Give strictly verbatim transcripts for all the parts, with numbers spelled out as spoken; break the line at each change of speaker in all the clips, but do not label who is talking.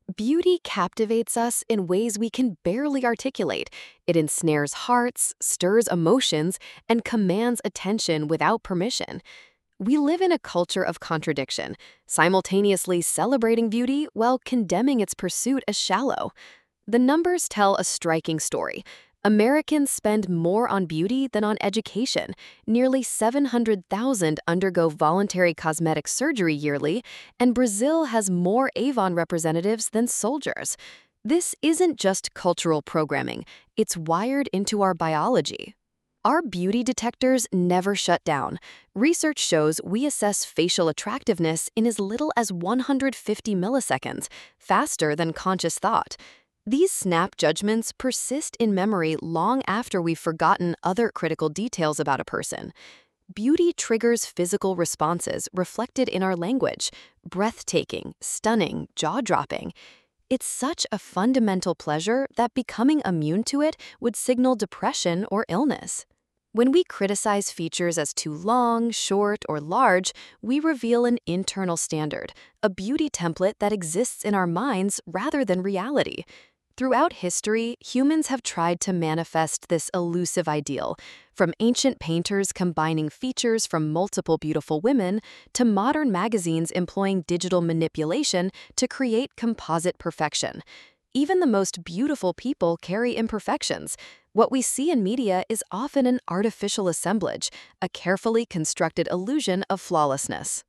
Beauty captivates us in ways we can barely articulate. It ensnares hearts, stirs emotions, and commands attention without permission. We live in a culture of contradiction, simultaneously celebrating beauty while condemning its pursuit as shallow. The numbers tell a striking story. Americans spend more on beauty than on education. Nearly seven hundred thousand undergo voluntary cosmetic surgery yearly, and Brazil has more Avon representatives than soldiers. This isn't just cultural programming, it's wired into our biology. Our beauty detectors never shut down. Research shows we assess facial attractiveness in as little as one hundred fifty milliseconds, faster than conscious thought. These snap judgments persist in memory long after we've forgotten other critical details about a person. Beauty triggers physical responses reflected in our language: breathtaking, stunning, jaw-dropping. It's such a fundamental pleasure that becoming immune to it would signal depression or illness. When we criticize features as too long, short, or large, we reveal an internal standard, a beauty template that exists in our minds rather than reality. Throughout history, humans have tried to manifest this elusive ideal, from ancient painters combining features from multiple beautiful women to modern magazines employing digital manipulation to create composite perfection. Even the most beautiful people carry imperfections. What we see in media is often an artificial assemblage, a carefully constructed illusion of flawlessness.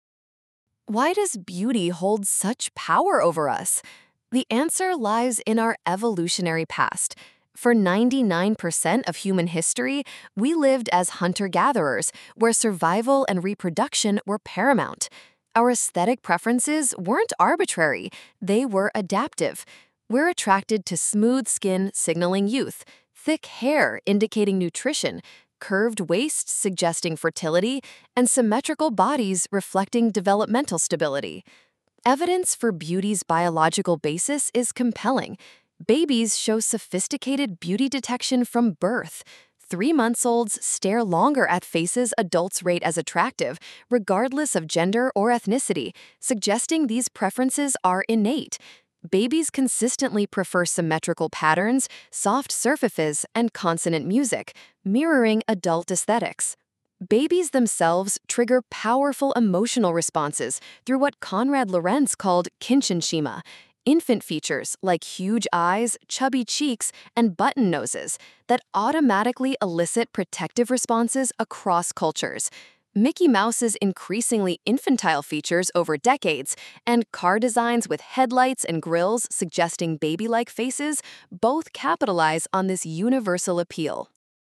Why does beauty hold such power over us? The answer lies in our evolutionary past. For ninety-nine percent of human history, we lived as hunter-gatherers, where survival and reproduction were paramount. Our aesthetic preferences weren't arbitrary, they were adaptive. We're attracted to smooth skin signaling youth, thick hair indicating nutrition, curved waists suggesting fertility, and symmetrical bodies reflecting developmental stability. Evidence for beauty's biological basis is compelling. Babies show sophisticated beauty detection from birth. Three-months-olds stare longer at faces adults rate as attractive, regardless of gender or ethnicity, suggesting these preferences are innate. Babies consistently prefer symmetrical patterns, soft surfaces, and consonant music, mirroring adult aesthetics. Babies themselves trigger powerful emotional responses through what Konrad Lorenz called Kindchenschema, infant features like huge eyes, chubby cheeks, and button noses that automatically elicit protective responses across cultures. Mickey Mouse's increasingly infantile features over decades, and car designs with headlights and grills suggesting baby-like faces both capitalize on this universal appeal.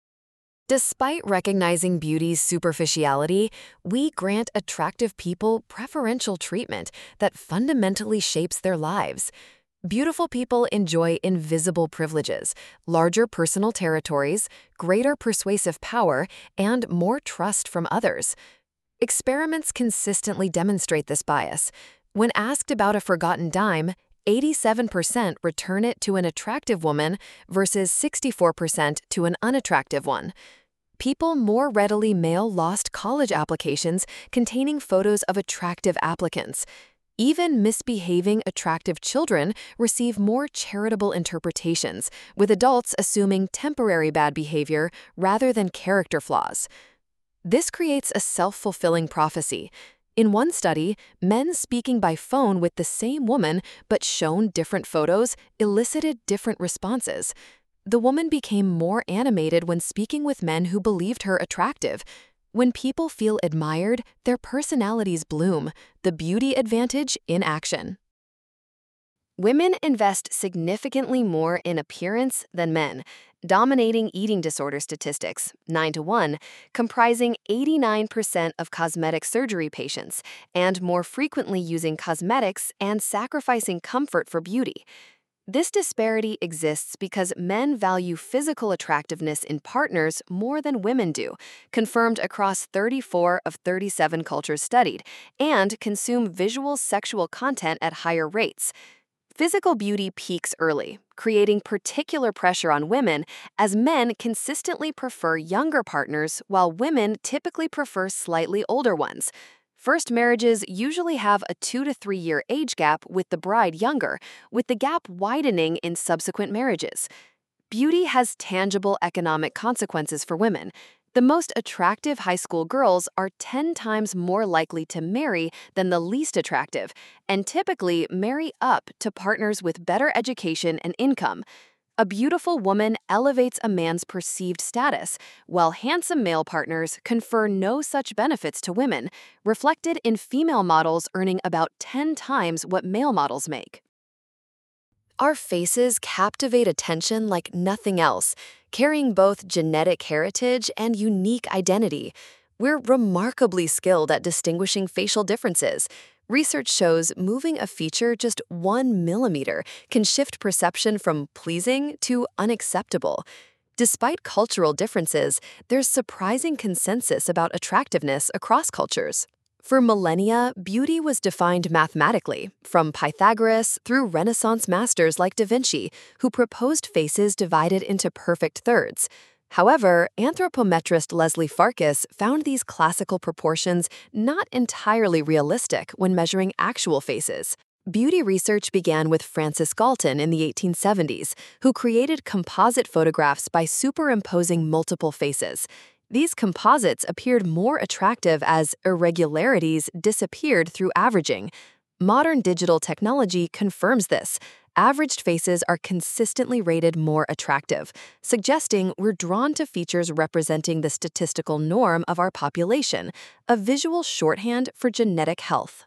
Despite recognizing beauty's superficiality, we grant attractive people preferential treatment that fundamentally shapes their lives. Beautiful people enjoy invisible privileges, larger personal territories, greater persuasive power, and more trust from others. Experiments consistently demonstrate this bias. When asked about a forgotten dime, eighty-seven percent return it to an attractive woman versus sixty-four percent to an unattractive one. People more readily mail lost college applications containing photos of attractive applicants. Even misbehaving attractive children receive more charitable interpretations, with adults assuming temporary bad behavior rather than character flaws. This creates a self-fulfilling prophecy. In one study, men speaking by phone with the same woman but shown different photos elicited different responses. The woman became more animated when speaking with men who believed her attractive. When people feel admired, their personalities bloom, the beauty advantage in action. Women invest significantly more in appearance than men, dominating eating disorder statistics, nine to one, comprising eighty-nine percent of cosmetic surgery patients, and more frequently using cosmetics and sacrificing comfort for beauty. This disparity exists because men value physical attractiveness in partners more than women do, confirmed across thirty-four of thirty-seven cultures studied, and consume visual sexual content at higher rates. Physical beauty peaks early, creating particular pressure on women as men consistently prefer younger partners while women typically prefer slightly older ones. First marriages usually have a two to three year age gap with the bride younger, with the gap widening in subsequent marriages. Beauty has tangible economic consequences for women. The most attractive high school girls are ten times more likely to marry than the least attractive, and typically marry up to partners with better education and income. A beautiful woman elevates a man's perceived status, while handsome male partners confer no such benefits to women, reflected in female models earning about ten times what male models make. Our faces captivate attention like nothing else, carrying both genetic heritage and unique identity. We're remarkably skilled at distinguishing facial differences. Research shows moving a feature just one millimeter can shift perception from pleasing to unacceptable. Despite cultural differences, there's surprising consensus about attractiveness across cultures. For millennia, beauty was defined mathematically, from Pythagoras through Renaissance masters like Da Vinci, who proposed faces divided into perfect thirds. However, anthropometrist Leslie Farkas found these classical proportions not entirely realistic when measuring actual faces. Beauty research began with Francis Galton in the eighteen seventies, who created composite photographs by superimposing multiple faces. These composites appeared more attractive as irregularities disappeared through averaging. Modern digital technology confirms this. Averaged faces are consistently rated more attractive, suggesting we're drawn to features representing the statistical norm of our population, a visual shorthand for genetic health.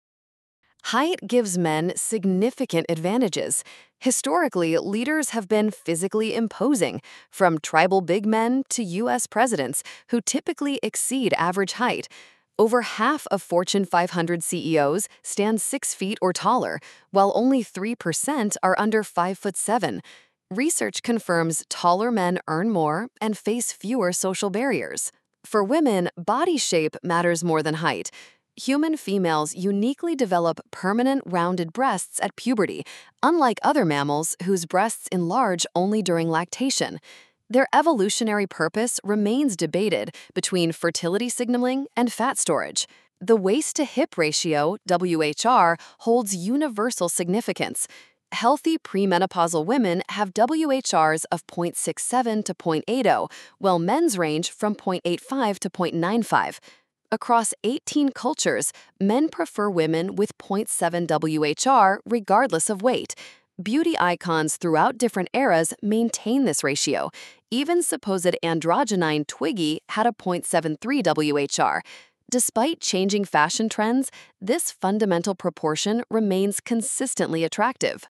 Height gives men significant advantages. Historically, leaders have been physically imposing, from tribal big men to U S presidents, who typically exceed average height. Over half of Fortune five hundred C E Os stand six feet or taller, while only three percent are under five foot seven. Research confirms taller men earn more and face fewer social barriers. For women, body shape matters more than height. Human females uniquely develop permanent rounded breasts at puberty, unlike other mammals whose breasts enlarge only during lactation. Their evolutionary purpose remains debated between fertility signaling and fat storage. The waist-to-hip ratio, W H R, holds universal significance. Healthy premenopausal women have W H Rs of zero point six seven to zero point eight zero, while men's range from zero point eight five to zero point nine five. Across eighteen cultures, men prefer women with zero point seven W H R regardless of weight. Beauty icons throughout different eras maintain this ratio. Even supposed androgynine Twiggy had a zero point seven three W H R. Despite changing fashion trends, this fundamental proportion remains consistently attractive.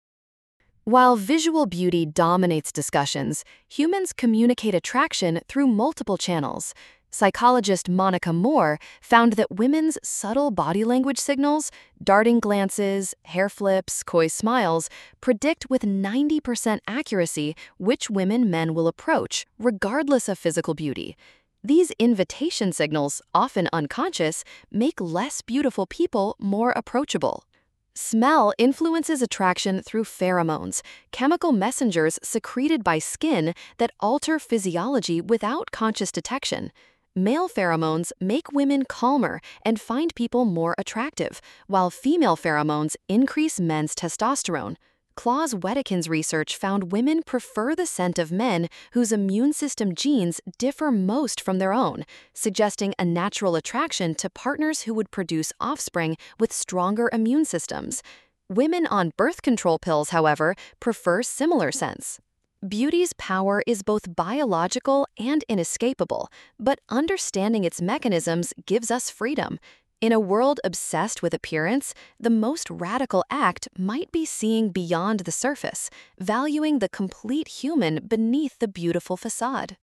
While visual beauty dominates discussions, humans communicate attraction through multiple channels. Psychologist Monica Moore found that women's subtle body language signals, darting glances, hair flips, coy smiles, predict with ninety percent accuracy which women men will approach, regardless of physical beauty. These invitation signals, often unconscious, make less beautiful people more approachable. Smell influences attraction through pheromones, chemical messengers secreted by skin that alter physiology without conscious detection. Male pheromones make women calmer and find people more attractive, while female pheromones increase men's testosterone. Claus Wedekin's research found women prefer the scent of men whose immune system genes differ most from their own, suggesting a natural attraction to partners who would produce offspring with stronger immune systems. Women on birth control pills, however, prefer similar scents. Beauty's power is both biological and inescapable, but understanding its mechanisms gives us freedom. In a world obsessed with appearance, the most radical act might be seeing beyond the surface, valuing the complete human beneath the beautiful facade.